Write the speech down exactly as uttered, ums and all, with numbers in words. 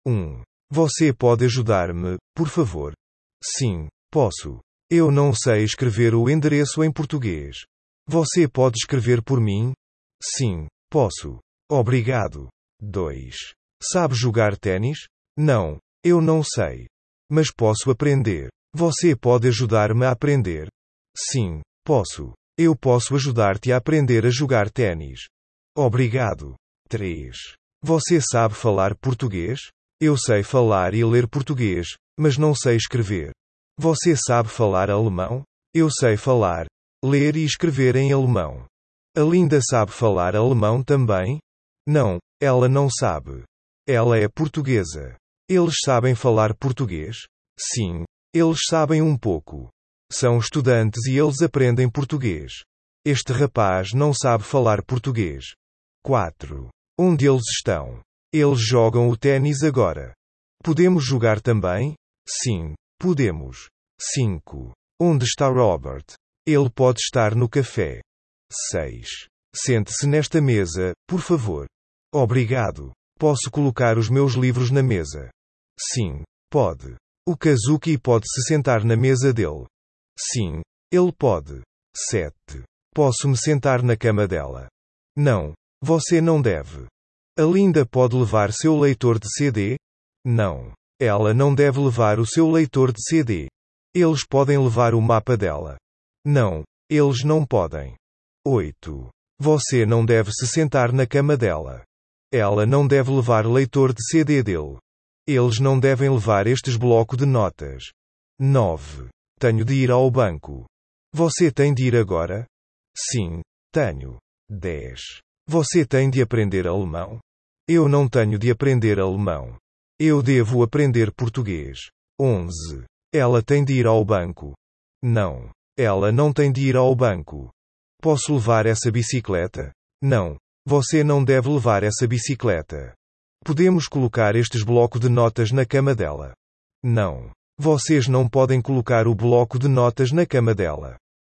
um. Você pode ajudar-me, por favor? Sim, posso. Eu não sei escrever o endereço em português. Você pode escrever por mim? Sim, posso. Obrigado. dois. Sabe jogar ténis? Não, eu não sei. Mas posso aprender. Você pode ajudar-me a aprender? Sim, posso. Eu posso ajudar-te a aprender a jogar ténis. Obrigado. três. Você sabe falar português? Eu sei falar e ler português, mas não sei escrever. Você sabe falar alemão? Eu sei falar, ler e escrever em alemão. A Linda sabe falar alemão também? Não, ela não sabe. Ela é portuguesa. Eles sabem falar português? Sim, eles sabem um pouco. São estudantes e eles aprendem português. Este rapaz não sabe falar português. quatro. Onde eles estão? Eles jogam o ténis agora. Podemos jogar também? Sim, podemos. cinco. Onde está Robert? Ele pode estar no café. seis. Sente-se nesta mesa, por favor. Obrigado. Posso colocar os meus livros na mesa? Sim, pode. O Kazuki pode se sentar na mesa dele. Sim, ele pode. sete. Posso me sentar na cama dela? Não, você não deve. A Linda pode levar seu leitor de C D? Não, ela não deve levar o seu leitor de C D. Eles podem levar o mapa dela. Não, eles não podem. oito. Você não deve se sentar na cama dela. Ela não deve levar leitor de C D dele. Eles não devem levar estes blocos de notas. nove. Tenho de ir ao banco. Você tem de ir agora? Sim, tenho. dez. Você tem de aprender alemão? Eu não tenho de aprender alemão. Eu devo aprender português. onze. Ela tem de ir ao banco. Não, ela não tem de ir ao banco. Posso levar essa bicicleta? Não, você não deve levar essa bicicleta. Podemos colocar estes blocos de notas na cama dela. Não, vocês não podem colocar o bloco de notas na cama dela.